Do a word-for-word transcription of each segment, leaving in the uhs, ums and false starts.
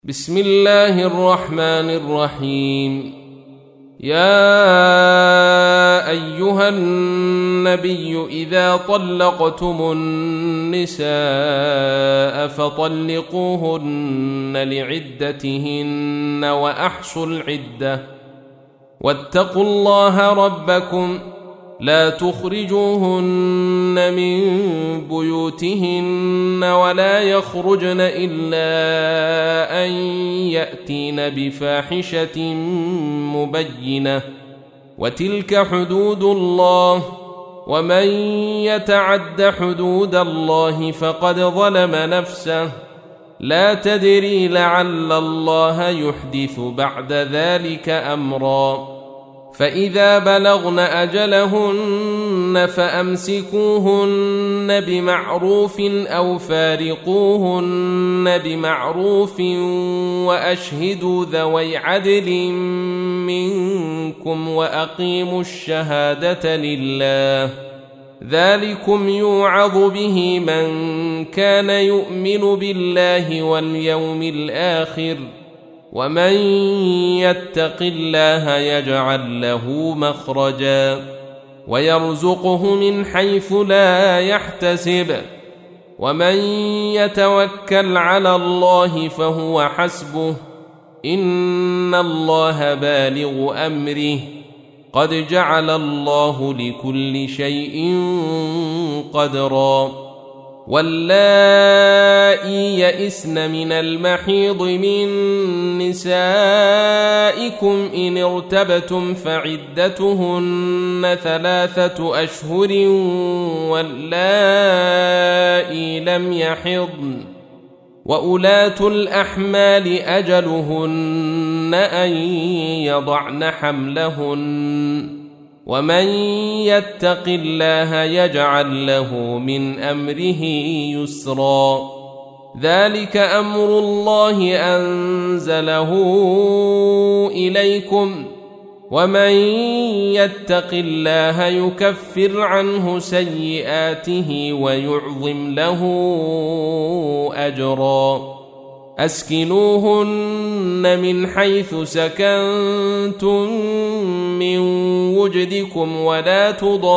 بسم الله الرحمن الرحيم. يا أيها النبي إذا طلقتم النساء فطلقوهن لعدتهن وأحصوا العدة واتقوا الله ربكم لا تخرجوهن من بيوتهن ولا يخرجن إلا أن يأتين بفاحشة مبينة وتلك حدود الله ومن يتعد حدود الله فقد ظلم نفسه لا تدري لعل الله يحدث بعد ذلك أمرا. فإذا بلغن أجلهن فأمسكوهن بمعروف أو فارقوهن بمعروف وأشهدوا ذوي عدل منكم وأقيموا الشهادة لله ذلكم يوعظ به من كان يؤمن بالله واليوم الآخر ومن يتق الله يجعل له مخرجا ويرزقه من حيث لا يحتسب ومن يتوكل على الله فهو حسبه إن الله بالغ أمره قد جعل الله لكل شيء قدرا. واللائي يئسن من المحيض من نسائكم إن ارتبتم فعدتهن ثلاثة أشهر واللائي لم يحضن وأولاة الأحمال أجلهن أن يضعن حملهن ومن يتق الله يجعل له من أمره يسرا. ذلك أمر الله أنزله إليكم ومن يتق الله يكفر عنه سيئاته ويعظم له أجرا. أسكنوهن من حيث سكنتم من وجدكم ولا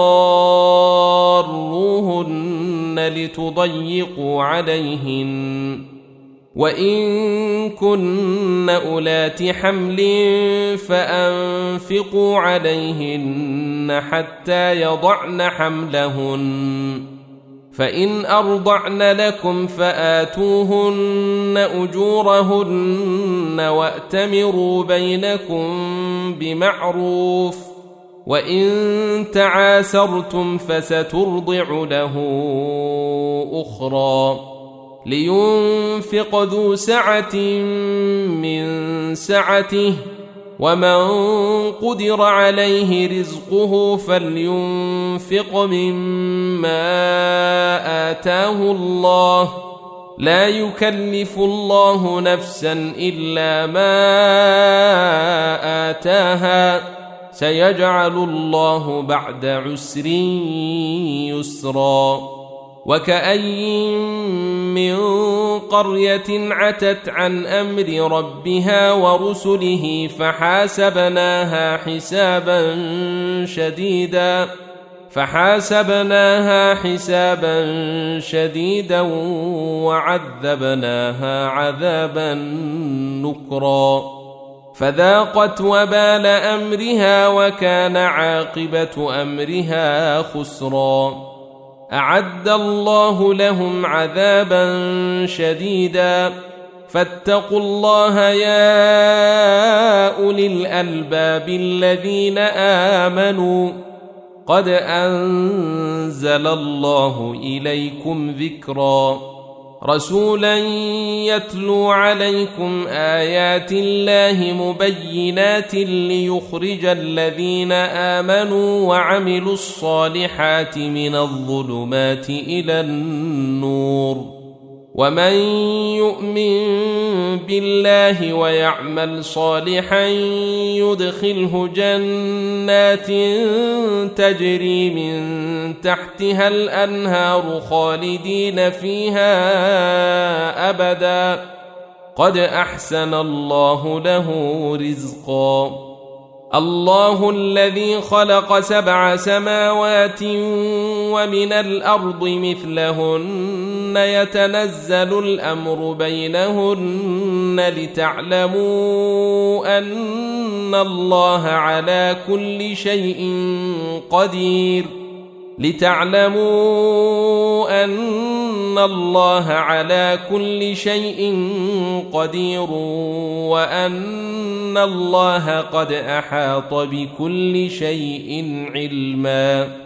تضاروهن لتضيقوا عليهن وإن كن أولات حمل فأنفقوا عليهن حتى يضعن حملهن فإن أرضعن لكم فآتوهن أجورهن وأتمروا بينكم بمعروف وإن تعاسرتم فسترضع له أخرى. لينفق ذو سعة من سعته ومن قدر عليه رزقه فلينفق مما آتاه الله لا يكلف الله نفسا إلا ما آتاها سيجعل الله بعد عسر يسرا. وكأين من قرية عتت عن أمر ربها ورسله فحاسبناها حسابا شديدا فحاسبناها حسابا شديدا وعذبناها عذابا نكرا فذاقت وبال أمرها وكان عاقبة أمرها خسرا. أعد الله لهم عذابا شديدا فاتقوا الله يا أولي الألباب الذين آمنوا قد أنزل الله إليكم ذكرا. رسولا يتلو عليكم آيات الله مبينات ليخرج الذين آمنوا وعملوا الصالحات من الظلمات إلى النور ومن يؤمن بالله ويعمل صالحا يدخله جنات تجري من تحتها الأنهار خالدين فيها أبدا قد أحسن الله له رزقا. الله الذي خلق سبع سماوات ومن الأرض مثلهن يتنزل الأمر بينهن لتعلموا أن الله على كل شيء قدير لتعلموا أن الله على كل شيء قدير وأن الله قد أحاط بكل شيء علما.